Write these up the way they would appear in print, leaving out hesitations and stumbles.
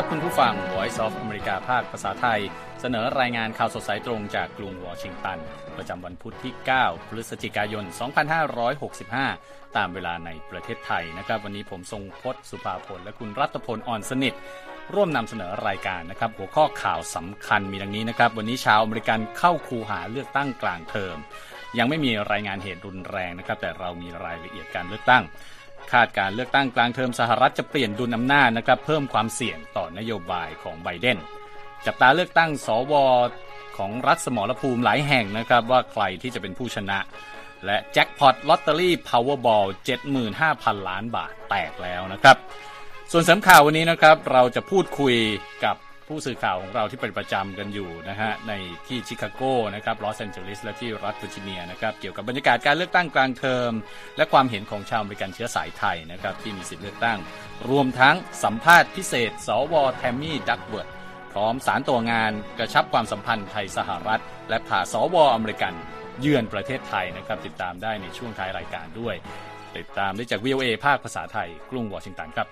ครับคุณผู้ฟัง Voice of America ภาคภาษาไทยเสนอรายงานข่าวสดสายตรงจากกรุงวอชิงตันประจำวันพุธที่9พฤศจิกายน2565ตามเวลาในประเทศไทยนะครับวันนี้ผมทรงพจน์สุภาพลและคุณรัตพลอ่อนสนิทร่วมนำเสนอรายการนะครับหัวข้อข่าวสำคัญมีดังนี้นะครับวันนี้ชาวอเมริกันเข้าคูหาเลือกตั้งกลางเทอมยังไม่มีรายงานเหตุรุนแรงนะครับแต่เรามีรายละเอียดการเลือกตั้งคาดการเลือกตั้งกลางเทอมสหรัฐจะเปลี่ยนดุลอำนาจนะครับเพิ่มความเสี่ยงต่อนโยบายของไบเดนจับตาเลือกตั้งสวของรัฐสมรภูมิหลายแห่งนะครับว่าใครที่จะเป็นผู้ชนะและแจ็คพอตลอตเตอรี่พาวเวอร์บอล 75,000 ล้านบาทแตกแล้วนะครับส่วนเสริมข่าววันนี้นะครับเราจะพูดคุยกับผู้สื่อข่าวของเราที่เป็นประจำกันอยู่นะฮะในที่ชิคาโกนะครับลอสแอนเจลิสและที่รัฐเวอร์จิเนียนะครับเกี่ยวกับบรรยากาศการเลือกตั้งกลางเทอมและความเห็นของชาวอเมริกันเชื้อสายไทยนะครับที่มีสิทธิเลือกตั้งรวมทั้งสัมภาษณ์พิเศษสวแทมมี่ดักเวิร์ธพร้อมสารตัวงานกระชับความสัมพันธ์ไทยสหรัฐและพาสวอเมริกันเยือนประเทศไทยนะครับติดตามได้ในช่วงท้ายรายการด้วยติดตามได้จาก VOA ภาคภาษาไทยกรุงวอชิงตันครับ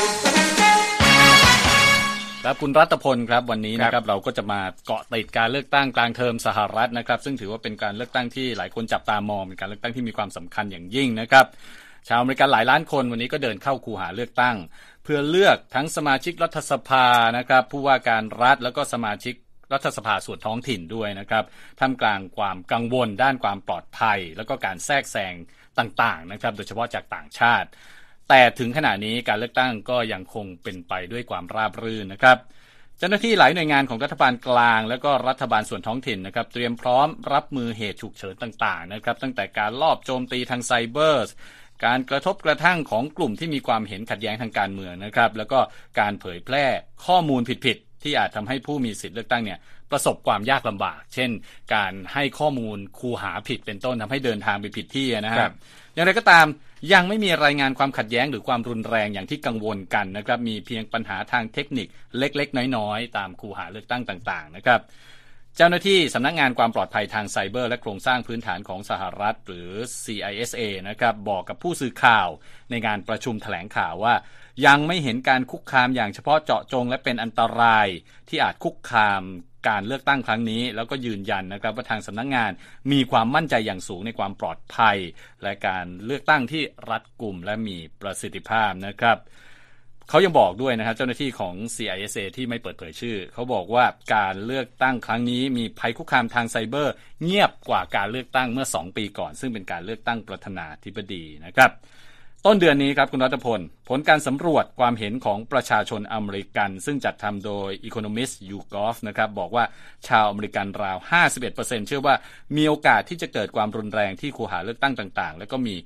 ครับคุณรัตพลครับวันนี้นะครับเราก็จะมาเกาะติดการเลือกตั้งกลางเทอมสหรัฐนะครับซึ่งถือว่าเป็นการเลือกตั้งที่หลายคนจับตามองเป็นการเลือกตั้งที่มีความสำคัญอย่างยิ่งนะครับชาวอเมริกันหลายล้านคนวันนี้ก็เดินเข้าคูหาเลือกตั้งเพื่อเลือกทั้งสมาชิกรัฐสภานะครับผู้ว่าการรัฐแล้วก็สมาชิกรัฐสภาส่วนท้องถิ่นด้วยนะครับท่ามกลางความกังวลด้านความปลอดภัยแล้วก็การแทรกแซงต่างๆนะครับโดยเฉพาะจากต่างชาติแต่ถึงขณะนี้การเลือกตั้งก็ยังคงเป็นไปด้วยความราบรื่นนะครับเจ้าหน้าที่หลายหน่วยงานของรัฐบาลกลางและก็รัฐบาลส่วนท้องถิ่นนะครับเตรียมพร้อมรับมือเหตุฉุกเฉินต่างๆนะครับตั้งแต่การลอบโจมตีทางไซเบอร์การกระทบกระทั่งของกลุ่มที่มีความเห็นขัดแย้งทางการเมืองนะครับแล้วก็การเผยแพร่ข้อมูลผิดๆที่อาจทำให้ผู้มีสิทธิเลือกตั้งเนี่ยประสบความยากลำบากเช่นการให้ข้อมูลคูหาผิดเป็นต้นทำให้เดินทางไปผิดที่นะครับอย่างไรก็ตามยังไม่มีรายงานความขัดแย้งหรือความรุนแรงอย่างที่กังวลกันนะครับมีเพียงปัญหาทางเทคนิคเล็กๆน้อยๆตามคูหาเลือกตั้งต่างๆนะครับเจ้าหน้าที่สำนักงานความปลอดภัยทางไซเบอร์และโครงสร้างพื้นฐานของสหรัฐหรือ CISA นะครับบอกกับผู้สื่อข่าวในงานประชุมแถลงข่าวว่ายังไม่เห็นการคุกคามอย่างเฉพาะเจาะจงและเป็นอันตรายที่อาจคุกคามการเลือกตั้งครั้งนี้แล้วก็ยืนยันนะครับว่าทางสำนักงานมีความมั่นใจอย่างสูงในความปลอดภัยและการเลือกตั้งที่รัดกุมและมีประสิทธิภาพนะครับเขายังบอกด้วยนะครับเจ้าหน้าที่ของ CISA ที่ไม่เปิดเผยชื่อเขาบอกว่าการเลือกตั้งครั้งนี้มีภัยคุกคามทางไซเบอร์เงียบกว่าการเลือกตั้งเมื่อ2ปีก่อนซึ่งเป็นการเลือกตั้งประธานาธิบดีนะครับต้นเดือนนี้ครับคุณรัตพลผลการสำรวจความเห็นของประชาชนอเมริกันซึ่งจัดทำโดย Economist YouGov นะครับบอกว่าชาวอเมริกันราว 51% เชื่อว่ามีโอกาสที่จะเกิดความรุนแรงที่คูหาเลือกตั้งต่างๆแล้วก็มี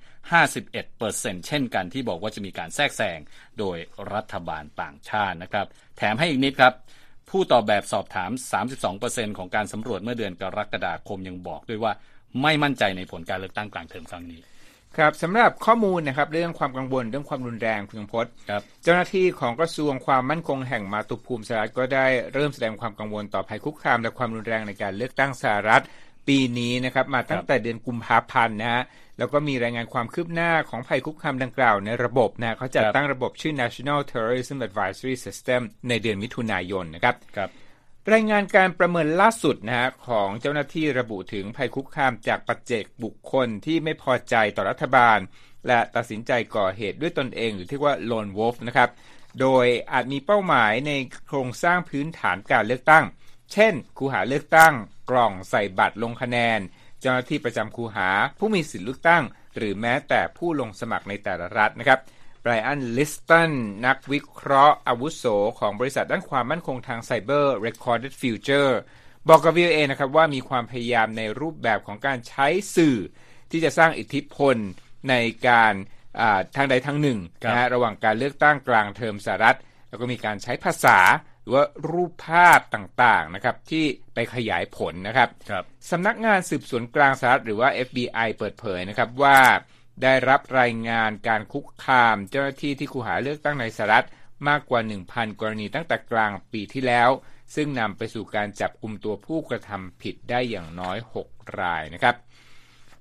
51% เช่นกันที่บอกว่าจะมีการแทรกแซงโดยรัฐบาลต่างชาตินะครับแถมให้อีกนิดครับผู้ตอบแบบสอบถาม 32% ของการสำรวจเมื่อเดือนกรกฎาคมยังบอกด้วยว่าไม่มั่นใจในผลการเลือกตั้งกลางเทอมครั้งนี้ครับสำหรับข้อมูลนะครับเรื่องความกังวลเรื่องความรุนแรงคุณพจน์เจ้าหน้าที่ของกระทรวงความมั่นคงแห่งมาตุภูมิสหรัฐก็ได้เริ่มแสดงความกังวลต่อภัยคุกคามและความรุนแรงในการเลือกตั้งสหรัฐปีนี้นะครับมาตั้งแต่เดือนกุมภาพันธ์นะฮะแล้วก็มีรายงานความคืบหน้าของภัยคุกคามดังกล่าวในระบบนะเขาจัดตั้งระบบชื่อ National Terrorism Advisory System ในเดือนมิถุนายนนะครับรายงานการประเมินล่าสุดนะฮะของเจ้าหน้าที่ระบุถึงภัยคุกคามจากปัจเจกบุคคลที่ไม่พอใจต่อรัฐบาลและตัดสินใจก่อเหตุด้วยตนเองหรือที่ว่า Lone Wolf นะครับโดยอาจมีเป้าหมายในโครงสร้างพื้นฐานการเลือกตั้งเช่นคูหาเลือกตั้งกล่องใส่บัตรลงคะแนนเจ้าหน้าที่ประจำคูหาผู้มีสิทธิเลือกตั้งหรือแม้แต่ผู้ลงสมัครในแต่ละรัฐนะครับไบรอัน ลิสตันนักวิเคราะห์อาวุโสของบริษัทด้านความมั่นคงทางไซเบอร์ Recorded Future บอกกับ VOA นะครับว่ามีความพยายามในรูปแบบของการใช้สื่อที่จะสร้างอิทธิพลในการทางใดทางหนึ่งนะฮะระหว่างการเลือกตั้งกลางเทอมสหรัฐแล้วก็มีการใช้ภาษาหรือว่ารูปภาพต่างๆนะครับที่ไปขยายผลนะครับสำนักงานสืบสวนกลางสหรัฐหรือว่า FBI เปิดเผยนะครับว่าได้รับรายงานการคุกคามเจ้าหน้าที่ที่คูหาเลือกตั้งในสหรัฐมากกว่า 1,000 กรณีตั้งแต่กลางปีที่แล้วซึ่งนำไปสู่การจับกุมตัวผู้กระทำผิดได้อย่างน้อย6รายนะครับ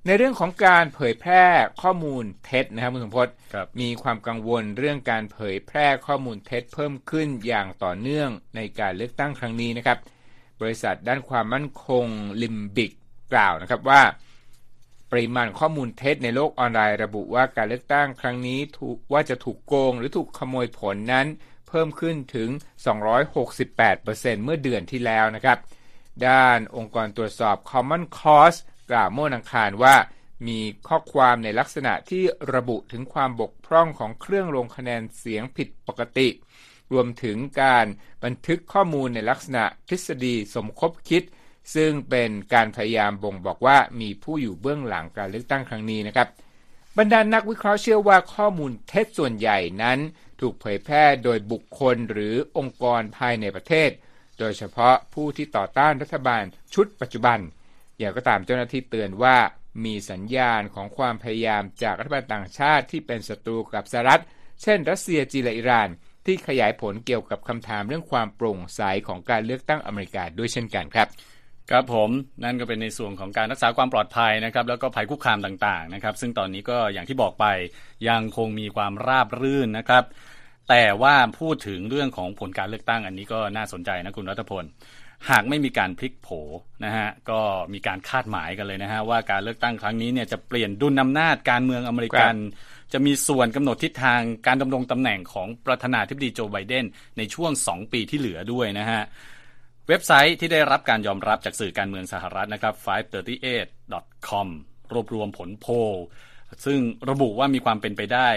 ในเรื่องของการเผยแพร่ข้อมูลเท็จนะครับคุณสมพศมีความกังวลเรื่องการเผยแพร่ข้อมูลเท็จเพิ่มขึ้นอย่างต่อเนื่องในการเลือกตั้งครั้งนี้นะครับบริษัทด้านความมั่นคงลิมบิกกล่าวนะครับว่าปริมาณข้อมูลเท็จในโลกออนไลน์ระบุว่าการเลือกตั้งครั้งนี้ว่าจะถูกโกงหรือถูกขโมยผลนั้นเพิ่มขึ้นถึง 268% เมื่อเดือนที่แล้วนะครับด้านองค์กรตรวจสอบ Common Cause กล่าวเมื่อวันอังคารว่ามีข้อความในลักษณะที่ระบุถึงความบกพร่องของเครื่องลงคะแนนเสียงผิดปกติรวมถึงการบันทึกข้อมูลในลักษณะทฤษฎีสมคบคิดซึ่งเป็นการพยายามบ่งบอกว่ามีผู้อยู่เบื้องหลังการเลือกตั้งครั้งนี้นะครับบรรดานักวิเคราะห์เชื่อว่าข้อมูลเท็จส่วนใหญ่นั้นถูกเผยแพร่โดยบุคคลหรือองค์กรภายในประเทศโดยเฉพาะผู้ที่ต่อต้านรัฐบาลชุดปัจจุบันอย่างก็ตามเจ้าหน้าที่เตือนว่ามีสัญญาณของความพยายามจากรัฐบาลต่างชาติที่เป็นศัตรูกับสหรัฐเช่นรัสเซียจีนและอิหร่านที่ขยายผลเกี่ยวกับคำถามเรื่องความโปร่งใสของการเลือกตั้งอเมริกาด้วยเช่นกันครับครับผมนั่นก็เป็นในส่วนของการรักษาความปลอดภัยนะครับแล้วก็ภัยคุกคามต่างๆนะครับซึ่งตอนนี้ก็อย่างที่บอกไปยังคงมีความราบรื่นนะครับแต่ว่าพูดถึงเรื่องของผลการเลือกตั้งอันนี้ก็น่าสนใจนะคุณรัฐพลหากไม่มีการพลิกโผนะฮะก็มีการคาดหมายกันเลยนะฮะว่าการเลือกตั้งครั้งนี้เนี่ยจะเปลี่ยนดุลอำนาจการเมืองอเมริกันจะมีส่วนกำหนดทิศทางการดำรงตำแหน่งของประธานาธิบดีโจไบเดนในช่วง2ปีที่เหลือด้วยนะฮะเว็บไซต์ที่ได้รับการยอมรับจากสื่อการเมืองสหรัฐนะครับ 538.com รวบรวมผลโพลซึ่งระบุว่ามีความเป็นไปได้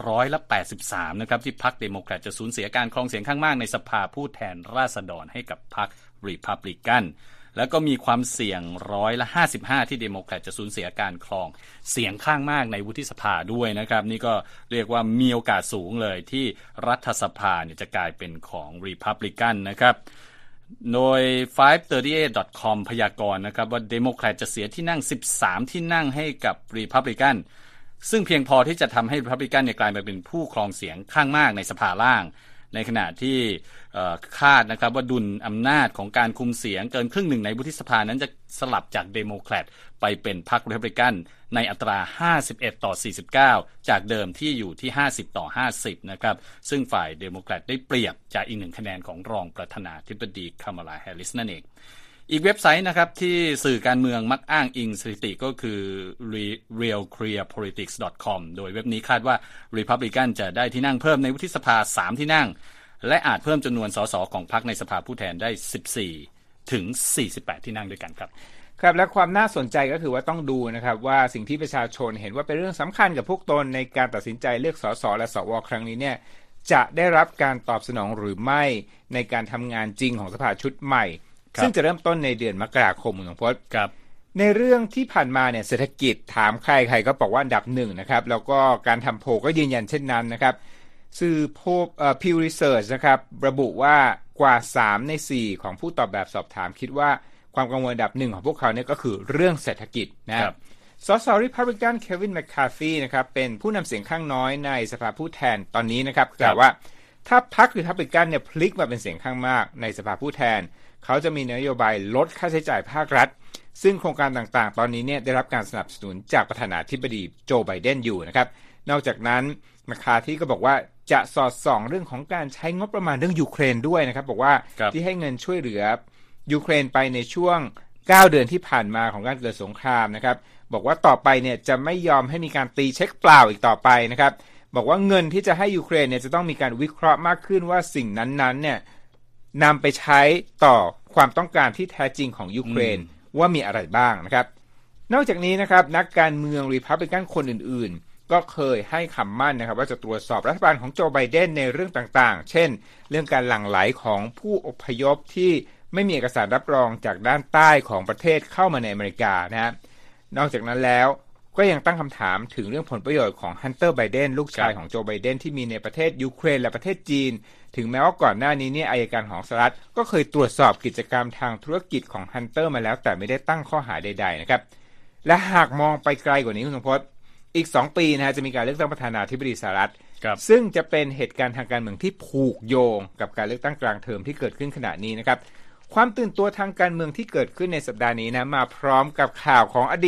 83%นะครับที่พรรคเดโมแครตจะสูญเสียการครองเสียงข้างมากในสภาผู้แทนราษฎรให้กับพรรครีพับลิกันแล้วก็มีความเสี่ยง55%ที่เดโมแครตจะสูญเสียการครองเสียงข้างมากในวุฒิสภาด้วยนะครับนี่ก็เรียกว่ามีโอกาสสูงเลยที่รัฐสภาเนี่ยจะกลายเป็นของรีพับลิกันนะครับโดย 538.com พยากรณ์นะครับว่าเดโมแครตจะเสียที่นั่ง13ที่นั่งให้กับรีพับลิกันซึ่งเพียงพอที่จะทำให้รีพับลิกันเนี่ยกลายมาเป็นผู้ครองเสียงข้างมากในสภาล่างในขณะที่คาดนะครับว่าดุลอำนาจของการคุมเสียงเกินครึ่งหนึ่งในวุฒิสภานั้นจะสลับจากเดโมแครตไปเป็นพรรครีพับลิกันในอัตรา51-49จากเดิมที่อยู่ที่50-50นะครับซึ่งฝ่ายเดโมแครตได้เปรียบจากอีก1คะแนนของรองประธานาธิบดีคามาลาแฮร์ริสนั่นเองอีกเว็บไซต์นะครับที่สื่อการเมืองมักอ้างอิงสถิติก็คือ realclearpolitics.com โดยเว็บนี้คาดว่า Republican จะได้ที่นั่งเพิ่มในวุฒิสภา3ที่นั่งและอาจเพิ่มจำนวนสสของพรรคในสภาผู้แทนได้14ถึง48ที่นั่งด้วยกันครับครับและความน่าสนใจก็คือว่าต้องดูนะครับว่าสิ่งที่ประชาชนเห็นว่าเป็นเรื่องสำคัญกับพวกตนในการตัดสินใจเลือกสสและสวครั้งนี้เนี่ยจะได้รับการตอบสนองหรือไม่ในการทำงานจริงของสภาชุดใหม่ซึ่งจะเริ่มต้นในเดือนมกราคมของพจน์ในเรื่องที่ผ่านมาเนี่ยเศรษฐกิจถามใครก็บอกว่าอันดับ1นะครับแล้วก็การทำโพลก็ยืนยันเช่นนั้นนะครับสื่อPew Research นะครับระบุว่ากว่า3ใน4ของผู้ตอบแบบสอบถามคิดว่าความกังวลอันดับ1ของพวกเขาเนี่ยก็คือเรื่องเศรษฐกิจนะครับสส Republican Kevin McCarthy นะครับเป็นผู้นำเสียงข้างน้อยในสภาผู้แทนตอนนี้นะครับกล่าวว่าถ้าพรรค Republican เนี่ยพลิกมาเป็นเสียงข้างมากในสภาผู้แทนเขาจะมีนโยบายลดค่าใช้จ่ายภาครัฐซึ่งโครงการต่างๆตอนนี้เนี่ยได้รับการสนับสนุนจากประธานาธิบดีโจไบเดนอยู่นะครับนอกจากนั้นแมคคาร์ธีก็บอกว่าจะสอดส่องเรื่องของการใช้งบประมาณเรื่องยูเครนด้วยนะครับบอกว่าที่ให้เงินช่วยเหลือยูเครนไปในช่วง9เดือนที่ผ่านมาของการเกิดสงครามนะครับบอกว่าต่อไปเนี่ยจะไม่ยอมให้มีการตีเช็คเปล่าอีกต่อไปนะครับบอกว่าเงินที่จะให้ยูเครนเนี่ยจะต้องมีการวิเคราะห์มากขึ้นว่าสิ่งนั้นๆเนี่ยนำไปใช้ต่อความต้องการที่แท้จริงของยูเครนว่ามีอะไรบ้างนะครับนอกจากนี้นะครับนักการเมืองรีพับลิกันคนอื่นๆก็เคยให้คำมั่นนะครับว่าจะตรวจสอบรัฐบาลของโจไบเดนในเรื่องต่างๆเช่นเรื่องการหลั่งไหลของผู้อพยพที่ไม่มีเอกสารรับรองจากด้านใต้ของประเทศเข้ามาในอเมริกานะครับนอกจากนั้นแล้วก็ยังตั้งคำถามถึงเรื่องผลประโยชน์ของฮันเตอร์ไบเดนลูกชายของโจไบเดนที่มีในประเทศยูเครนและประเทศจีนถึงแม้ว่าก่อนหน้านี้เนี่ยอัยการของสหรัฐก็เคยตรวจสอบกิจกรรมทางธุรกิจของฮันเตอร์มาแล้วแต่ไม่ได้ตั้งข้อหาใดๆนะครับและหากมองไปไกลกว่านี้คุณสมพศอีก2ปีนะฮะจะมีการเลือกตั้งประธานาธิบดีสหรัฐซึ่งจะเป็นเหตุการณ์ทางการเมืองที่ผูกโยงกับการเลือกตั้งกลางเทอมที่เกิดขึ้นขณะนี้นะครับความตื่นตัวทางการเมืองที่เกิดขึ้นในสัปดาห์นี้นะมาพร้อมกับข่าวของอดีต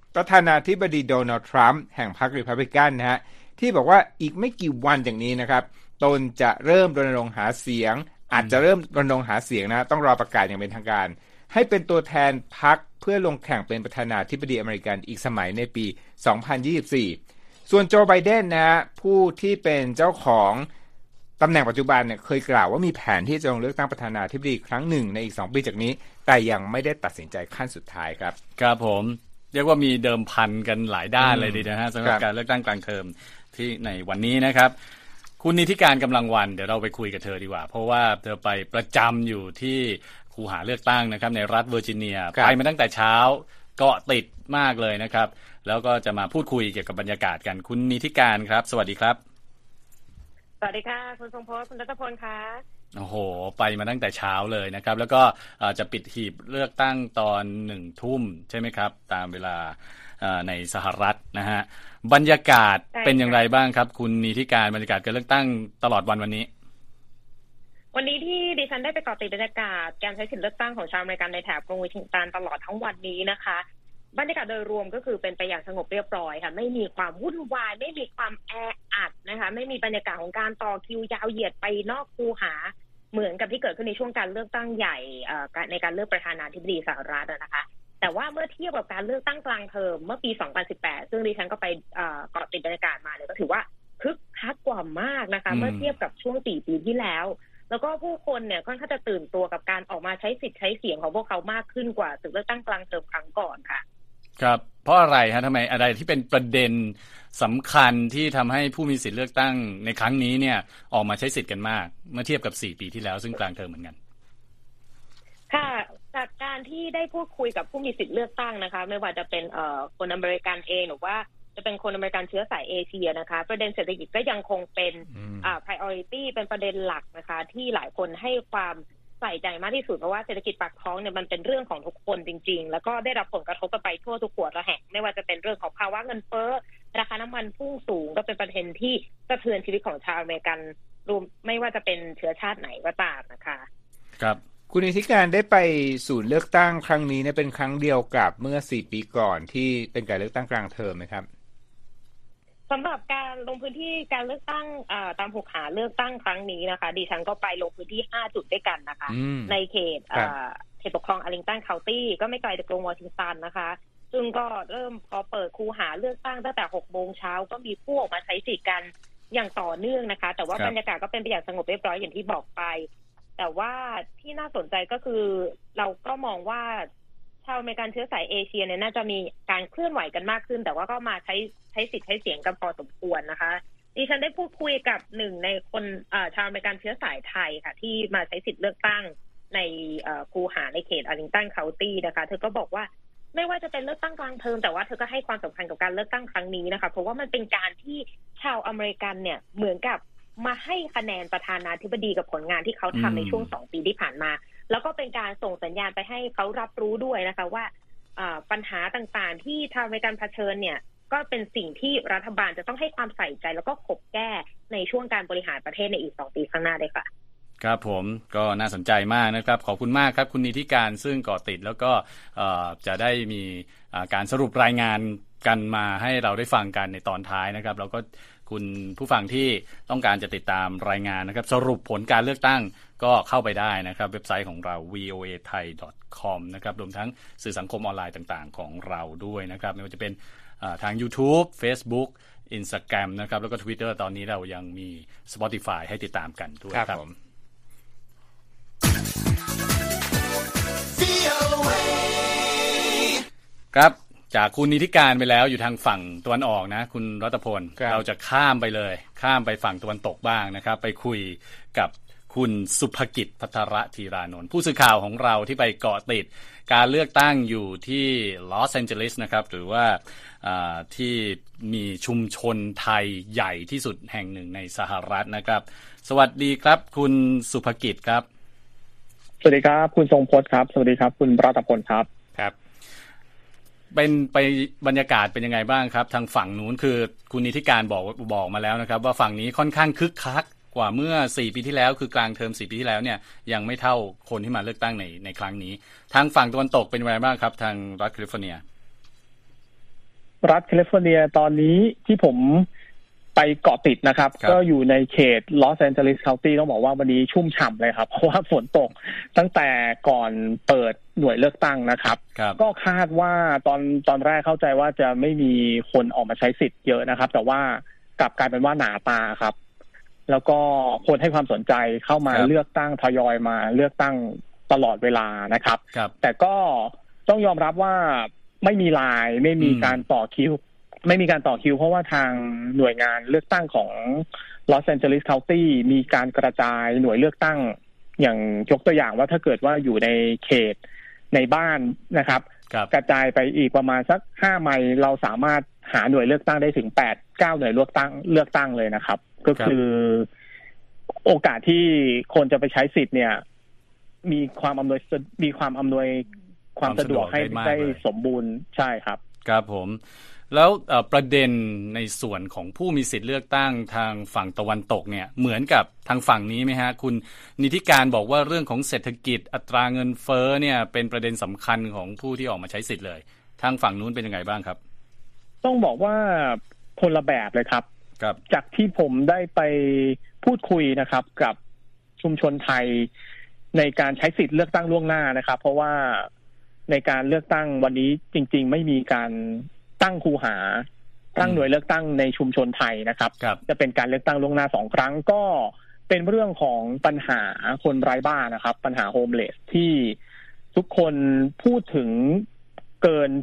ประธานาธิบดีโดนัลด์ทรัมป์แห่งพรรครีพับลิกันนะฮะที่บอกว่าอีกไม่กี่วันจากนี้นะครับตนจะเริ่มรณรงค์หาเสียงอาจจะเริ่มรณรงค์หาเสียงนะต้องรอประกาศอย่างเป็นทางการให้เป็นตัวแทนพรรคเพื่อลงแข่งเป็นประธานาธิบดีอเมริกันอีกสมัยในปี 2024 ส่วนโจไบเดนนะฮะผู้ที่เป็นเจ้าของตำแหน่งปัจจุบันเนี่ยเคยกล่าวว่ามีแผนที่จะลงเลือกตั้งประธานาธิบดีครั้งหนึ่งในอีก2 ปีจากนี้แต่ยังไม่ได้ตัดสินใจขั้นสุดท้ายครับครับผมเรียกว่ามีเดิมพันกันหลายด้านเลยดีนะฮะสำหรับการเลือกตั้งกลางเทอมที่ในวันนี้นะครับคุณนิติการกำลังวันเดี๋ยวเราไปคุยกับเธอดีกว่าเพราะว่าเธอไปประจำอยู่ที่คูหาเลือกตั้งนะครับในรัฐเวอร์จิเนียไปมาตั้งแต่เช้าเกาะติดมากเลยนะครับแล้วก็จะมาพูดคุยเกี่ยวกับบรรยากาศกันคุณนิติการครับสวัสดีครับสวัสดีค่ะคุณทรงพจน์คุณรัตพลค่ะโอ้โหไปมาตั้งแต่เช้าเลยนะครับแล้วก็จะปิดหีบเลือกตั้งตอน1 ทุ่มใช่ไหมครับตามเวลาในสหรัฐนะฮะบรรยากาศเป็นอย่างไรบ้างครับคุณนิติการบรรยากาศการเลือกตั้งตลอดวันนี้วันนี้ที่ดิฉันได้ไปเกาะติดบรรยากาศการใช้สิทธิเลือกตั้งของชาวอเมริกันในแถบกรุงวอชิงตันตลอดทั้งวันนี้นะคะบรรยากาศโดยรวมก็คือเป็นไปอย่างสงบเรียบร้อยค่ะไม่มีความวุ่นวายไม่มีความแออัดนะคะไม่มีบรรยากาศของการต่อคิวยาวเหยียดไปนอกคูหาเหมือนกับที่เกิดขึ้นในช่วงการเลือกตั้งใหญ่ในการเลือกประธานาธิบดีสหรัฐนะคะแต่ว่าเมื่อเทียบกับการเลือกตั้งกลางเทอมเมื่อปี 2018 ซึ่งดิฉันก็ไปเกาะติดบรรยากาศมาเนี่ยก็ถือว่าคึกคักกว่ามากนะคะเมื่อเทียบกับช่วง4 ปีที่แล้วแล้วก็ผู้คนเนี่ยค่อนข้างจะตื่นตัวกับการออกมาใช้สิทธิ์ใช้เสียงของพวกเขามากขึ้นกว่าศึกเลือกตั้งกลางเทอมครั้งก่อนค่ะครับเพราะอะไรฮะทำไมอะไรที่เป็นประเด็นสำคัญที่ทำให้ผู้มีสิทธิ์เลือกตั้งในครั้งนี้เนี่ยออกมาใช้สิทธิ์กันมากเมื่อเทียบกับ4 ปีที่แล้วซึ่งกลางเทอมเหมือนกันค่ะจากการที่ได้พูดคุยกับผู้มีสิทธิ์เลือกตั้งนะคะไม่ว่าจะเป็นคนอเมริกันเองหรือว่าจะเป็นคนอเมริกันเชื้อสายเอเชียนะคะประเด็นเศรษฐกิจก็ยังคงเป็นpriority เป็นประเด็นหลักนะคะที่หลายคนให้ความใส่ใจมากที่สุดเพราะว่าเศรษฐกิจปากท้องเนี่ยมันเป็นเรื่องของทุกคนจริงๆแล้วก็ได้รับผลกระทบกันไปทั่วทุกหัวระแห่งไม่ว่าจะเป็นเรื่องของภาวะเงินเฟ้อราคาน้ำมันพุ่งสูงก็เป็นประเด็นที่สะเทือนชีวิตของชาวอเมริกันรวมไม่ว่าจะเป็นเชื้อชาติไหนก็ตามนะคะครับคุณนิติการได้ไปศูนย์เลือกตั้งครั้งนี้เนี่ยเป็นครั้งเดียวกับเมื่อ4 ปีก่อนที่เป็นการเลือกตั้งกลางเทอมไหมครับสำหรับการลงพื้นที่การเลือกตั้งตามหาเลือกตั้งครั้งนี้นะคะดิฉันก็ไปลงพื้นที่5 จุดด้วยกันนะคะในเขตปกครองอาร์ลิงตันเคานตี้ก็ไม่ไกลจากกรุงวอชิงตันนะคะซึ่งก็เริ่มพอเปิดคูหาเลือกตั้งตั้งแต่6 โมงเช้าก็มีผู้ออกมาใช้สิทธิ์กันอย่างต่อเนื่องนะคะแต่ว่าบรรยากาศก็เป็นไปอย่างสงบเรียบร้อยอย่างที่บอกไปแต่ว่าที่น่าสนใจก็คือเราก็มองว่าชาวอเมริกันเชื้อสายเอเชียเนี่ยน่าจะมีการเคลื่อนไหวกันมากขึ้นแต่ว่าก็มาใช้สิทธิ์ใช้เสียงกันพอสมควรนะคะดิฉันได้พูดคุยกับหนึ่งในคนชาวอเมริกันเชื้อสายไทยค่ะที่มาใช้สิทธิ์เลือกตั้งในคูหาในเขตอาร์ลิงตันเคานตี้นะคะเธอก็บอกว่าไม่ว่าจะเป็นเลือกตั้งกลางเทอมแต่ว่าเธอก็ให้ความสำคัญกับการเลือกตั้งครั้งนี้นะคะเพราะว่ามันเป็นการที่ชาวอเมริกันเนี่ยเหมือนกับมาให้คะแนนประธานาธิบดีกับผลงานที่เขาทำในช่วง2 ปีที่ผ่านมาแล้วก็เป็นการส่งสัญญาณไปให้เขารับรู้ด้วยนะคะว่าปัญหาต่างๆที่ชาวอเมริกันเผชิญเนี่ยก็เป็นสิ่งที่รัฐบาลจะต้องให้ความใส่ใจแล้วก็ขบแก้ในช่วงการบริหารประเทศในอีก2 ปีข้างหน้าด้วยค่ะครับผมก็น่าสนใจมากนะครับขอบคุณมากครับคุณนิติการซึ่งเกาะติดแล้วก็จะได้มีการสรุปรายงานกันมาให้เราได้ฟังกันในตอนท้ายนะครับแล้วก็คุณผู้ฟังที่ต้องการจะติดตามรายงานนะครับสรุปผลการเลือกตั้งก็เข้าไปได้นะครับเว็บไซต์ของเรา voathai.com นะครับรวมทั้งสื่อสังคมออนไลน์ต่างๆของเราด้วยนะครับไม่ว่าจะเป็นทาง YouTube Facebook Instagram นะครับแล้วก็ Twitter ตอนนี้เรายังมี Spotify ให้ติดตามกันด้วยครับครับจากคุณนิติการไปแล้วอยู่ทางฝั่งตะวันออกนะคุณรัตพลเราจะข้ามไปเลยข้ามไปฝั่งตะวันตกบ้างนะครับไปคุยกับคุณสุภกิจภัทรธีรานนท์ผู้สื่อข่าวของเราที่ไปเกาะติดการเลือกตั้งอยู่ที่ลอสแอนเจลิสนะครับหรือว่าที่มีชุมชนไทยใหญ่ที่สุดแห่งหนึ่งในสหรัฐนะครับสวัสดีครับคุณสุภกิจครับสวัสดีครับคุณทรงพจน์ครับสวัสดีครับคุณรัตพลครับครับเป็นไปบรรยากาศเป็นยังไงบ้างครับทางฝั่งนู้นคือคุณนิติการบอกมาแล้วนะครับว่าฝั่งนี้ค่อนข้างคึกคักกว่าเมื่อ4 ปีที่แล้วคือกลางเทอม4 ปีที่แล้วเนี่ยยังไม่เท่าคนที่มาเลือกตั้งในครั้งนี้ทางฝั่งตะวันตกเป็นยังไงบ้างครับทางรัฐแคลิฟอร์เนียรัฐแคลิฟอร์เนียตอนนี้ที่ผมไปเกาะติดนะครับก็อยู่ในเขตลอสแอนเจลิสเคานตี้ต้องบอกว่าวันนี้ชุ่มฉ่ำเลยครับเพราะว่าฝนตกตั้งแต่ก่อนเปิดหน่วยเลือกตั้งนะครับก็คาดว่าตอนแรกเข้าใจว่าจะไม่มีคนออกมาใช้สิทธิ์เยอะนะครับแต่ว่ากลับกลายเป็นว่าหนาตาครับแล้วก็คนให้ความสนใจเข้ามาเลือกตั้งทยอยมาเลือกตั้งตลอดเวลานะครับแต่ก็ต้องยอมรับว่าไม่มีไลน์ไม่มีการต่อคิวเพราะว่าทางหน่วยงานเลือกตั้งของลอสแอนเจลิสเคานตี้มีการกระจายหน่วยเลือกตั้งอย่างยกตัวอย่างว่าถ้าเกิดว่าอยู่ในเขตในบ้านนะครับกระจายไปอีกประมาณสัก5ไมล์เราสามารถหาหน่วยเลือกตั้งได้ถึง 8-9 หน่วยเลือกตั้งเลยนะครับก็คือโอกาสที่คนจะไปใช้สิทธิ์เนี่ยมีความอำนวยความสะดวกให้ได้สมบูรณ์ใช่ครับครับผมแล้วประเด็นในส่วนของผู้มีสิทธิ์เลือกตั้งทางฝั่งตะวันตกเนี่ยเหมือนกับทางฝั่งนี้ไหมฮะคุณนิติการบอกว่าเรื่องของเศรษฐกิจอัตราเงินเฟ้อเนี่ยเป็นประเด็นสำคัญของผู้ที่ออกมาใช้สิทธิ์เลยทางฝั่งนู้นเป็นยังไงบ้างครับต้องบอกว่าคนละแบบเลยครับจากที่ผมได้ไปพูดคุยนะครับกับชุมชนไทยในการใช้สิทธิ์เลือกตั้งล่วงหน้านะครับเพราะว่าในการเลือกตั้งวันนี้จริงๆไม่มีการตั้งคูหาตั้งหน่วยเลือกตั้งในชุมชนไทยนะครับจะเป็นการเลือกตั้งล่วงหน้า2ครั้งก็เป็นเรื่องของปัญหาคนไร้บ้านนะครับปัญหาโฮมเลสที่ทุกคนพูดถึงเกิน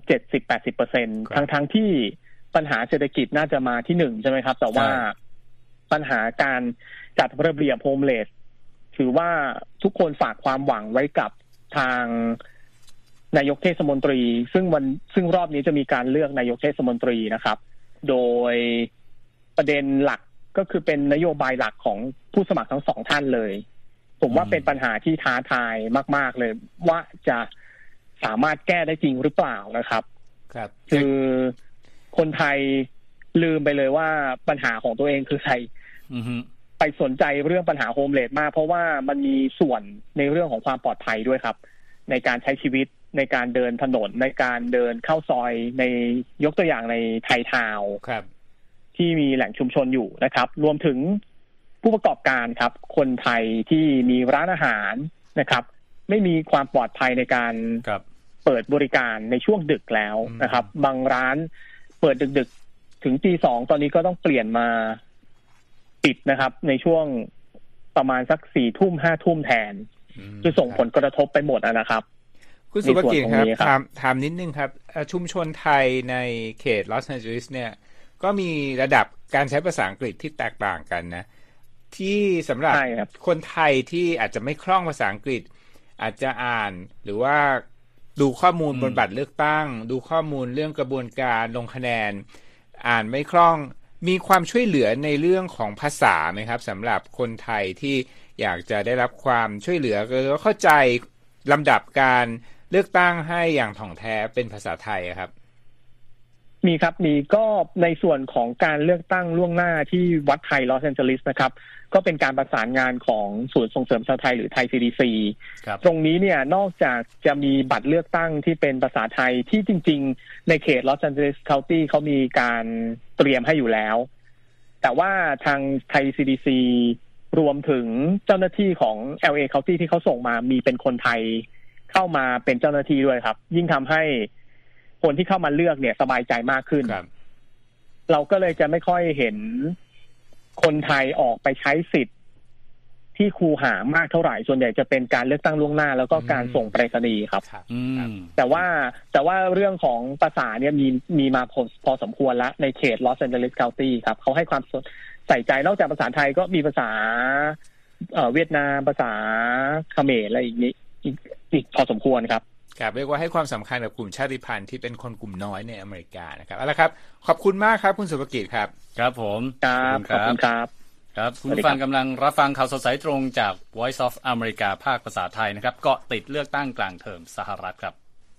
70-80% ทั้งที่ปัญหาเศรษฐกิจน่าจะมาที่1ใช่ไหมครับแต่ว่าปัญหาการจัดระเบียบโฮมเลสถือว่าทุกคนฝากความหวังไว้กับทางนายกเทศมนตรีซึ่งรอบนี้จะมีการเลือกนายกเทศมนตรีนะครับโดยประเด็นหลักก็คือเป็นนโยบายหลักของผู้สมัครทั้งสองท่านเลยผมว่าเป็นปัญหาที่ท้าทายมากๆเลยว่าจะสามารถแก้ได้จริงหรือเปล่านะครับคือคนไทยลืมไปเลยว่าปัญหาของตัวเองคือใครไปสนใจเรื่องปัญหาโฮมเลสมากเพราะว่ามันมีส่วนในเรื่องของความปลอดภัยด้วยครับในการใช้ชีวิตในการเดินถนนในการเดินเข้าซอยในยกตัวอย่างในไทยทาวน์ที่มีแหล่งชุมชนอยู่นะครับรวมถึงผู้ประกอบการครับคนไทยที่มีร้านอาหารนะครับไม่มีความปลอดภัยในการเปิดบริการในช่วงดึกแล้วนะครับบางร้านเปิดดึกๆถึงตี 2ตอนนี้ก็ต้องเปลี่ยนมาปิดนะครับในช่วงประมาณสัก 4-5 แทนคือส่งผลกระทบไปหมดนะครับคุณสุภกิจครับถามนิดนึงครับชุมชนไทยในเขตลอสแอนเจลิสเนี่ยก็มีระดับการใช้ภาษาอังกฤษที่แตกต่างกันนะที่สำหรับคนไทยที่อาจจะไม่คล่องภาษาอังกฤษอาจจะอ่านหรือว่าดูข้อมูลบนบัตรเลือกตั้งดูข้อมูลเรื่องกระบวนการลงคะแนนอ่านไม่คล่องมีความช่วยเหลือในเรื่องของภาษาไหมครับสำหรับคนไทยที่อยากจะได้รับความช่วยเหลือก็เข้าใจลำดับการเลือกตั้งให้อย่างถ่องแท้เป็นภาษาไทยครับมีครับมีก็ในส่วนของการเลือกตั้งล่วงหน้าที่วัดไทยลอสแอนเจลิสนะครับก็เป็นการประสานงานของศูนย์ส่งเสริมชาวไทยหรือไทย CDC ตรงนี้เนี่ยนอกจากจะมีบัตรเลือกตั้งที่เป็นภาษาไทยที่จริงๆในเขตลอสแอนเจลิสเคานตี้เขามีการเตรียมให้อยู่แล้วแต่ว่าทางไทย CDC รวมถึงเจ้าหน้าที่ของ LA County ที่เขาส่งมามีเป็นคนไทยเข้ามาเป็นเจ้าหน้าที่ด้วยครับยิ่งทำให้คนที่เข้ามาเลือกเนี่ยสบายใจมากขึ้นเราก็เลยจะไม่ค่อยเห็นคนไทยออกไปใช้สิทธิ์ที่คูหามากเท่าไหร่ส่วนใหญ่จะเป็นการเลือกตั้งล่วงหน้าแล้วก็การส่งไปรษณีย์ครับแต่ว่าเรื่องของภาษาเนี่ยมีมาพอสมควรแล้วในเขตลอสแอนเจลิสเคานตี้ครับเขาให้ความใส่ใจนอกจากภาษาไทยก็มีภาษาเวียดนามภาษาเขมรอะไรอีกพอสมควรครับเรียกว่าให้ความสำคัญกับกลุ่มชาติพันธุ์ที่เป็นคนกลุ่มน้อยในอเมริกานะครับเอาละครับขอบคุณมากครับคุณสุภกิจครับครับผมขอบคุณครับครับคุณฟังกำลังรับฟังข่าวสดสายตรงจาก Voice of America ภาคภาษาไทยนะครับเกาะติดเลือกตั้งกลางเทอมสหรัฐครับ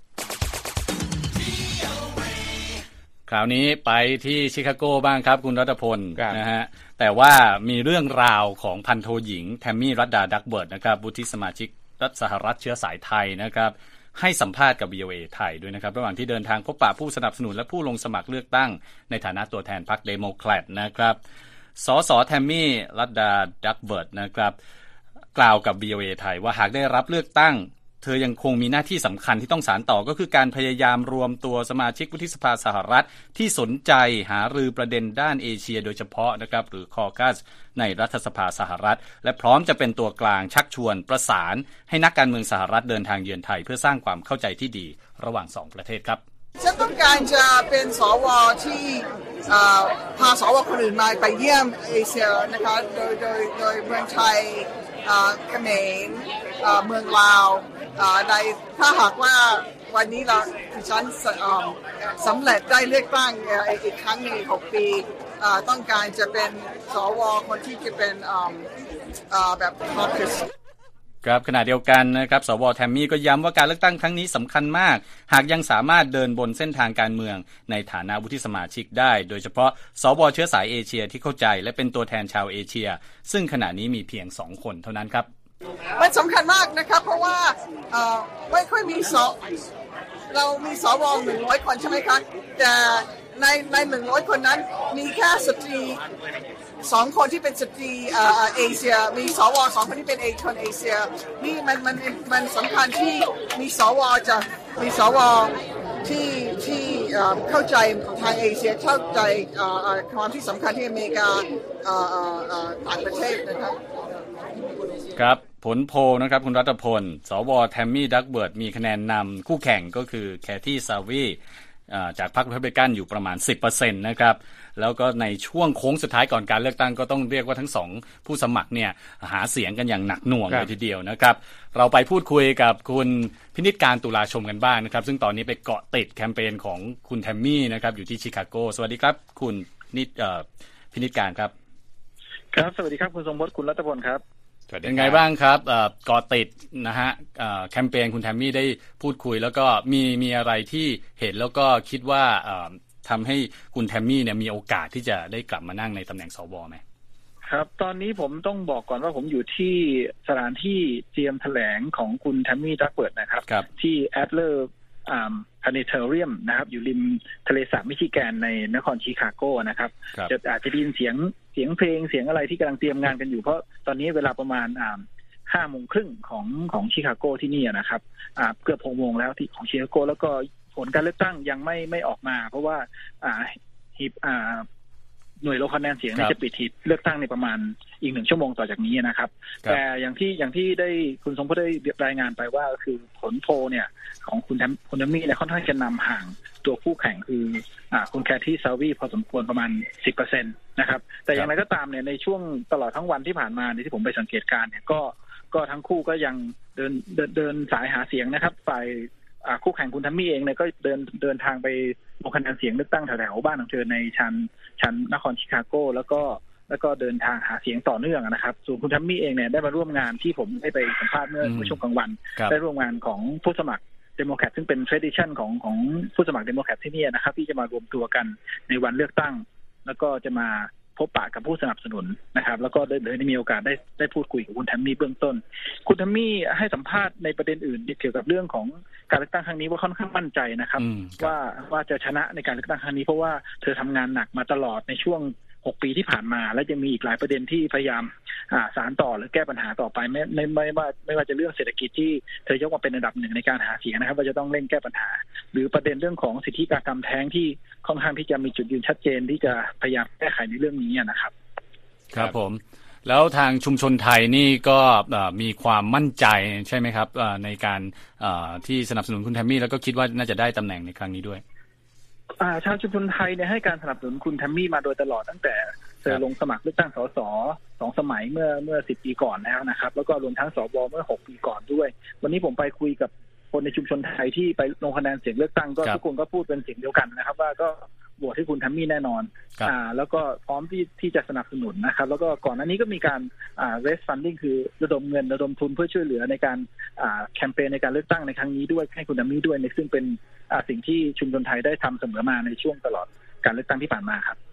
คราวนี้ไปที่ชิคาโกบ้างครับคุณรัตพลนะฮะแต่ว่ามีเรื่องราวของพันโทหญิงแทมมี่รัตดาดักเบิร์ดนะครับวุฒิสมาชิกรัฐสหรัฐเชื้อสายไทยนะครับให้สัมภาษณ์กับ VOA ไทยด้วยนะครับระหว่างที่เดินทางพบปะผู้สนับสนุนและผู้ลงสมัครเลือกตั้งในฐานะตัวแทนพรรคเดโมแครตนะครับสสแทมมี่รัตดาดักเบิร์ตนะครับกล่าวกับ VOA ไทยว่าหากได้รับเลือกตั้งเธอยังคงมีหน้าที่สำคัญที่ต้องสานต่อก็คือการพยายามรวมตัวสมาชิกวุฒิสภาสหรัฐที่สนใจหารือประเด็นด้านเอเชียโดยเฉพาะนะครับหรือคอคัสในรัฐสภาสหรัฐและพร้อมจะเป็นตัวกลางชักชวนประสานให้นักการเมืองสหรัฐเดินทางเยือนไทยเพื่อสร้างความเข้าใจที่ดีระหว่าง2ประเทศครับฉันต้องการจะเป็นสวที่พาสวคนอื่นมาไปเยี่ยมเอเชียนะคะโดยเมืองไทยเขมรเมืองลาวในถ้าหากว่าวันนี้ฉันสำเร็จได้เลือกตั้งอีกครั้งใน6 ปีต้องการจะเป็นสวคนที่จะเป็นแบบคอคัสครับขณะเดียวกันนะครับสวแทมมี่ก็ย้ำว่าการเลือกตั้งครั้งนี้สำคัญมากหากยังสามารถเดินบนเส้นทางการเมืองในฐานะวุฒิสมาชิกได้โดยเฉพาะสวเชื้อสายเอเชียที่เข้าใจและเป็นตัวแทนชาวเอเชียซึ่งขณะนี้มีเพียง2 คนเท่านั้นครับมันสำคัญมากนะครับเพราะว่าไม่ค่อยมีเรามีสว100 คนใช่ไหมคะแต่ใน100 คนนั้นมีแค่สตรี2 คนที่เป็นสตรีเอเชียมีสว2 คนที่เป็นคนเอเชียนี่มันสำคัญที่มีสวที่เข้าใจทางเอเชียเข้าใจความที่สำคัญที่อเมริกาต่างประเทศนะครับครับผลโพลนะครับคุณรัตพลสวแทมมี่ดักเบิร์ตมีคะแนนนำคู่แข่งก็คือแคทตี้ซาวีจากพรรครีพับลิกันอยู่ประมาณ 10% นะครับแล้วก็ในช่วงโค้งสุดท้ายก่อนการเลือกตั้งก็ต้องเรียกว่าทั้ง2ผู้สมัครเนี่ยหาเสียงกันอย่างหนักหน่วงเลยทีเดียวนะครับเราไปพูดคุยกับคุณพินิจการตุลาชมกันบ้างนะครับซึ่งตอนนี้ไปเกาะติดแคมเปญของคุณแทมมี่นะครับอยู่ที่ชิคาโกสวัสดีครับคุณพินิจการครับครับสวัสดีครับคุณทรงพจน์คุณรัตพลครับเป็นไงบ้างครับก่อติดนะฮะแคมเปญคุณแทมมี่ได้พูดคุยแล้วก็มีอะไรที่เห็นแล้วก็คิดว่าทำให้คุณแทมมี่เนี่ยมีโอกาสที่จะได้กลับมานั่งในตำแหน่งสวไหมครับตอนนี้ผมต้องบอกก่อนว่าผมอยู่ที่สถานที่เตรียมแถลงของคุณแทมมี่ดักเบิร์ตนะครับที่แอดเลอร์พานิเทเรียมนะครับอยู่ริมทะเลสาบมิชิแกนในนครชิคาโกนะครับอาจจะได้ยินเสียงเพลงเสียงอะไรที่กำลังเตรียมงานกันอยู่เพราะตอนนี้เวลาประมาณ5:30ของชิคาโกที่นี่นะครับเกือบ6 โมงแล้วที่ของชิคาโกแล้วก็ผลการเลือกตั้งยังไม่ออกมาเพราะว่าหน่วยลงคะแนนเสียงจะปิดหีบเลือกตั้งในประมาณอีก1 ชั่วโมงต่อจากนี้นะครับแต่อย่างที่ได้คุณสมพจน์ได้รายงานไปว่าคือผลโพลเนี่ยของคุณแทมมี่เนี่ยค่อนข้างจะนำห่างตัวคู่แข่งคือคุณแคทตี้ซาวีพอสมควรประมาณ 10% นะครับแต่อย่างไรก็ตามเนี่ยในช่วงตลอดทั้งวันที่ผ่านมาที่ผมไปสังเกตการณ์เนี่ยก็ทั้งคู่ก็ยังเดินสายหาเสียงนะครับฝ่ายคู่แข่งคุณแทมมี่เองเนี่ยก็เดินทางไปลงคะแนนเสียงเลือกตั้งแถวๆบ้านของเธอในชันนครชิคาโกแล้วก็เดินทางหาเสียงต่อเนื่องนะครับส่วนคุณแทมมี่เองเนี่ยได้มาร่วมงานที่ผมได้ไปสัมภาษณ์เมื่อช่วงกลางวันได้ร่วมงานของผู้สมัครเดโมแครตซึ่งเป็น tradition ของผู้สมัครเดโมแครตที่นี่นะครับที่จะมารวมตัวกันในวันเลือกตั้งแล้วก็จะมาพบปะกับผู้สนับสนุนนะครับแล้วก็ได้มีโอกาสได้พูดคุยกับคุณแทมมี่เบื้องต้นคุณแทมมี่ให้สัมภาษณ์ในประเด็นอื่นเกี่ยวกับเรื่องของการเลือกตั้งครั้งนี้ว่าค่อนข้างมั่นใจนะครับว่าจะชนะในการเลือกตั้งครั้งนี้เพราะว่าเธอทำงานหนักมาตลอดในช่วง6 ปีที่ผ่านมาและยังมีอีกหลายประเด็นที่พยายามสานต่อหรือแก้ปัญหาต่อไปไม่ว่าจะเรื่องเศรษฐกิจที่เธอยกมาเป็นอันดับ1ในการหาเสียงนะครับว่าจะต้องเร่งแก้ปัญหาหรือประเด็นเรื่องของสิทธิการกำแท้งที่ค่อนข้างที่จะมีจุดยืนชัดเจนที่จะพยายามแก้ไขในเรื่องนี้นะครับครับผมแล้วทางชุมชนไทยนี่ก็มีความมั่นใจใช่ไหมครับในการที่สนับสนุนคุณแทมมี่แล้วก็คิดว่าน่าจะได้ตำแหน่งในครั้งนี้ด้วยชาวชุมชนไทยเนี่ยให้การสนับสนุนคุณแทมมี่มาโดยตลอดตั้งแต่เธอลงสมัครเลือกตั้งสส2 สมัยเมื่อ10 ปีก่อนแล้วนะครับแล้วก็รวมทั้งสวเมื่อ6 ปีก่อนด้วยวันนี้ผมไปคุยกับคนในชุมชนไทยที่ไปลงคะแนนเสียงเลือกตั้งก็ทุกคนก็พูดเป็นเสียงเดียวกันนะครับว่าก็โหวตให้คุณแทมมี่แน่นอนแล้วก็พร้อมที่จะสนับสนุนนะครับแล้วก็ก่อนหน้านี้ก็มีการraise funding คือระดมเงินระดมทุนเพื่อช่วยเหลือในการแคมเปญในการเลือกตั้งในครั้งนี้ด้วยให้คุณแทมมี่ด้วยซึ่งเป็นสิ่งที่ชุมชนไทยได้ทำเสมอมาในช่วงตลอดการเลือกตั้งที่ผ่านมาครับ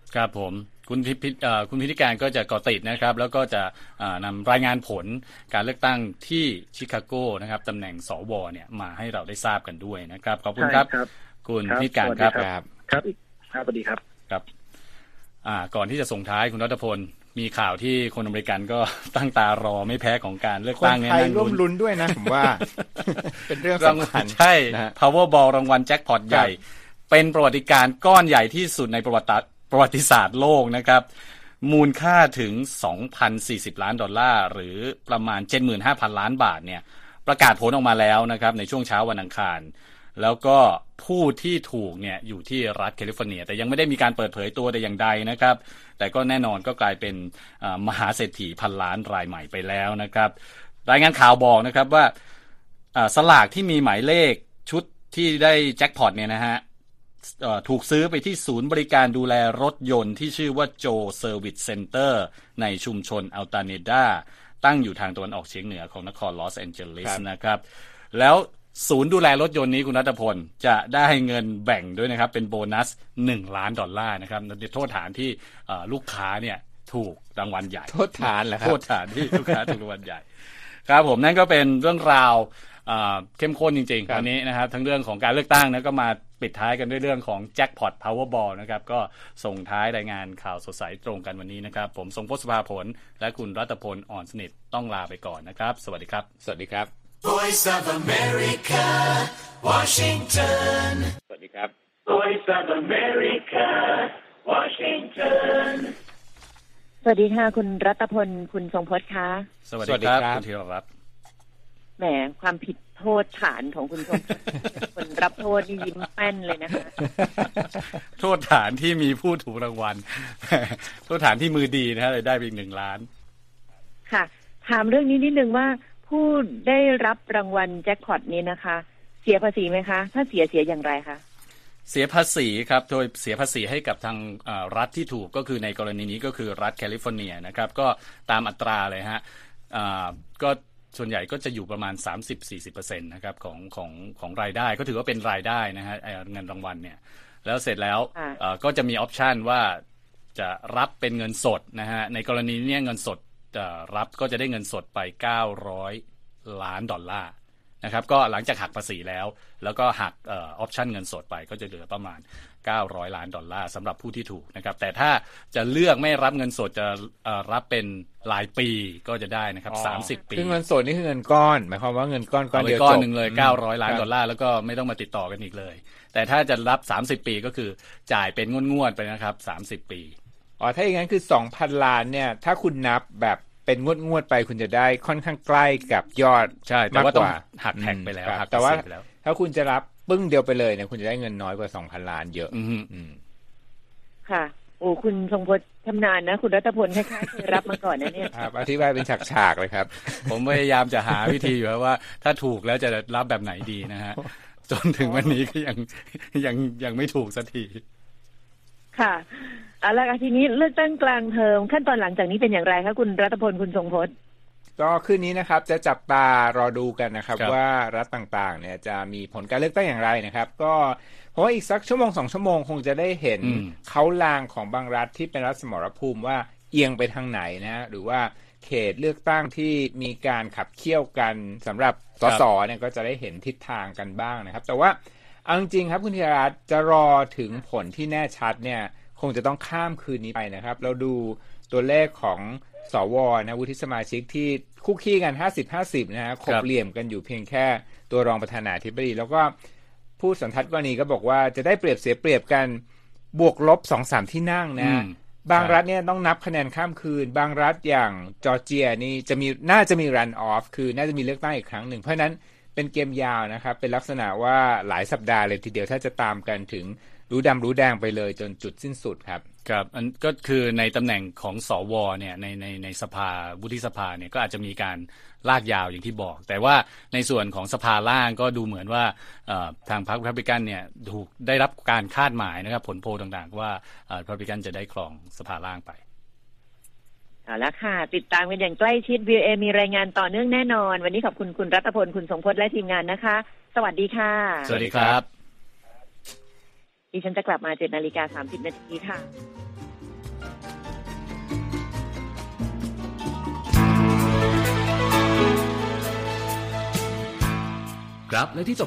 ครับผมคุณพิธีการก็จะเกาะติดนะครับแล้วก็จะนำรายงานผลการเลือกตั้งที่ชิคาโกนะครับตำแหน่งสวเนี่ยมาให้เราได้ทราบกันด้วยนะครับขอบคุณครับคุณพิธีการครับครับสวัสดีครับครับก่อนที่จะส่งท้ายคุณรัตพลมีข่าวที่คนอเมริกันก็ตั้งตารอไม่แพ้ของการเลือกตั้งเนี่ยคนไทยร่วมลุ้นด้วยนะผมว่า เป็นเรื่องสำคัญใช่ Powerball รางวัลแจ็คพอตใหญ่เป็นประวัติการณ์ก้อนใหญ่ที่สุดในประวัติศาสตร์โลกนะครับมูลค่าถึง 2,040 ล้านดอลลาร์หรือประมาณ 75,000 ล้านบาทเนี่ยประกาศผลออกมาแล้วนะครับในช่วงเช้าวันอังคารแล้วก็ผู้ที่ถูกเนี่ยอยู่ที่รัฐแคลิฟอร์เนียแต่ยังไม่ได้มีการเปิดเผยตัวแต่อย่างใดนะครับแต่ก็แน่นอนก็กลายเป็นมหาเศรษฐีพันล้านรายใหม่ไปแล้วนะครับรายงานข่าวบอกนะครับว่าสลากที่มีหมายเลขชุดที่ได้แจ็คพอตเนี่ยนะฮะถูกซื้อไปที่ศูนย์บริการดูแลรถยนต์ที่ชื่อว่าโจเซอร์วิสเซ็นเตอร์ในชุมชนอัลตาเนดาตั้งอยู่ทางตะวันออกเฉียงเหนือของนครลอสแอนเจลิสนะครับแล้วศูนย์ดูแลรถยนต์นี้คุณรัตพลจะได้เงินแบ่งด้วยนะครับเป็นโบนัส$1 ล้านนะครับโทษฐานที่ลูกค้าเนี่ยถูกรางวัลใหญ่โทษฐานเหรอครับโทษฐานที่ลูกค้าถูกรางวัลใหญ่ครับผมนั่นก็เป็นเรื่องราวเข้มข้นจริงๆวันนี้นะครับทั้งเรื่องของการเลือกตั้งนะก็มาปิดท้ายกันด้วยเรื่องของแจ็คพอตพาวเวอร์บอลนะครับก็ส่งท้ายรายงานข่าวสดใสตรงกันวันนี้นะครับผมทรงพจน์ สุภาผลและคุณรัตพลอ่อนสนิทต้องลาไปก่อนนะครับสวัสดีครับสวัสดีครับ Voice of America Washington สวัสดีครับ Voice of America Washington สวัสดีค่ะคุณรัตพลคุณทรงพจน์คะสวัสดีครับคุณธีรรัตน์แหมความผิดโทษฐานของคุณทรงพจน์คนรับโทษนี่ยิ้มแป้นเลยนะคะโทษฐานที่มีผู้ถูกรางวัลโทษฐานที่มือดีนะฮะเลยได้ไปอีก1 ล้านค่ะถามเรื่องนี้นิดนึงว่าผู้ได้รับรางวัลแจ็คพอตนี้นะคะเสียภาษีไหมคะถ้าเสียอย่างไรคะเสียภาษีครับโดยเสียภาษีให้กับทางรัฐที่ถูกก็คือในกรณีนี้ก็คือรัฐแคลิฟอร์เนียนะครับก็ตามอัตราเลยฮะก็ส่วนใหญ่ก็จะอยู่ประมาณ 30-40% นะครับของรายได้ก็ถือว่าเป็นรายได้นะฮะเงินรางวัลเนี่ยแล้วเสร็จแล้วก็จะมีออปชันว่าจะรับเป็นเงินสดนะฮะในกรณีนี้เงินสดรับก็จะได้เงินสดไป$900 ล้านนะครับก็หลังจากหักภาษีแล้วก็หักออปชันเงินสดไปก็จะเหลือประมาณ$900 ล้านสำหรับผู้ที่ถูกนะครับแต่ถ้าจะเลือกไม่รับเงินสดจะรับเป็นรายปีก็จะได้นะครับ30 ปีคือเงินสดนี่คือเงินก้อนหมายความว่าเงินก้อนเดียวจบก้อนนึงเลย$900 ล้านแล้วก็ไม่ต้องมาติดต่อกันอีกเลยแต่ถ้าจะรับ30 ปีก็คือจ่ายเป็นงวดๆไปนะครับ30 ปีถ้าอย่างนั้นคือ 2,000 ล้านเนี่ยถ้าคุณนับแบบเป็นงวดไปคุณจะได้ค่อนข้างใกล้กับยอดใช่แต่ว่าต้องหักแท็กไปแล้วแต่ว่าถ้าคุณจะรับปึ้งเดียวไปเลยเนี่ยคุณจะได้เงินน้อยกว่า 2,000 ล้านเยอะค่ะโอ้คุณทรงพจน์ชำนาญนะคุณรัตพลคล้ายๆเคยรับมาก่อนนะเนี่ยครับอธิบายเป็นฉากๆเลยครับผมพยายามจะหาวิธีอยู่ว่าถ้าถูกแล้วจะรับแบบไหนดีนะฮะจนถึงวันนี้ก็ยังไม่ถูกสักทีค่ะแล้วทีนี้เลือกตั้งกลางเทอมขั้นตอนหลังจากนี้เป็นอย่างไรคะคุณรัตพลคุณทรงพจน์ก็คืนนี้นะครับจะจับตารอดูกันนะครับว่ารัฐต่างๆเนี่ยจะมีผลการเลือกตั้งอย่างไรนะครับก็เพราะว่าอีกสัก1-2 ชั่วโมงคงจะได้เห็นเขาลางของบางรัฐที่เป็นรัฐสมรภูมิว่าเอียงไปทางไหนนะหรือว่าเขตเลือกตั้งที่มีการขับเคี่ยวกันสำหรับสสเนี่ยก็จะได้เห็นทิศทางกันบ้างนะครับแต่ว่าเอาจริงๆครับคุณธีรรัตน์จะรอถึงผลที่แน่ชัดเนี่ยคงจะต้องข้ามคืนนี้ไปนะครับเราดูตัวเลขของสวนะวุฒิสมาชิกที่คุกคีกัน 50-50 นะฮะขบเหลี่ยมกันอยู่เพียงแค่ตัวรองประธานาธิบดีแล้วก็ผู้สันทัดกรณีก็บอกว่าจะได้เปรียบเสียเปรียบกันบวกลบ 2-3 ที่นั่งนะบางรัฐเนี่ยต้องนับคะแนนข้ามคืนบางรัฐอย่างจอร์เจียนี่น่าจะมีรันออฟคือน่าจะมีเลือกตั้งอีกครั้งหนึ่งเพราะนั้นเป็นเกมยาวนะครับเป็นลักษณะว่าหลายสัปดาห์เลยทีเดียวถ้าจะตามกันถึงรู้ดำรู้แดงไปเลยจนจุดสิ้นสุดครับครับอันก็คือในตำแหน่งของสวเนี่ยในสภาวุฒิสภาเนี่ยก็อาจจะมีการลากยาวอย่างที่บอกแต่ว่าในส่วนของสภาล่างก็ดูเหมือนว่าทางพรรครีพับลิกันเนี่ยได้รับการคาดหมายนะครับผลโพลต่างๆว่ารีพับลิกันจะได้ครองสภาล่างไปเอาละค่ะติดตามกันอย่างใกล้ชิด VOA มีรายงานต่อเนื่องแน่นอนวันนี้ขอบคุณคุณรัตพลคุณทรงพจน์และทีมงานนะคะสวัสดีค่ะสวัสดีครับดิฉันจะกลับมา 7:30 น.ค่ะครับและที่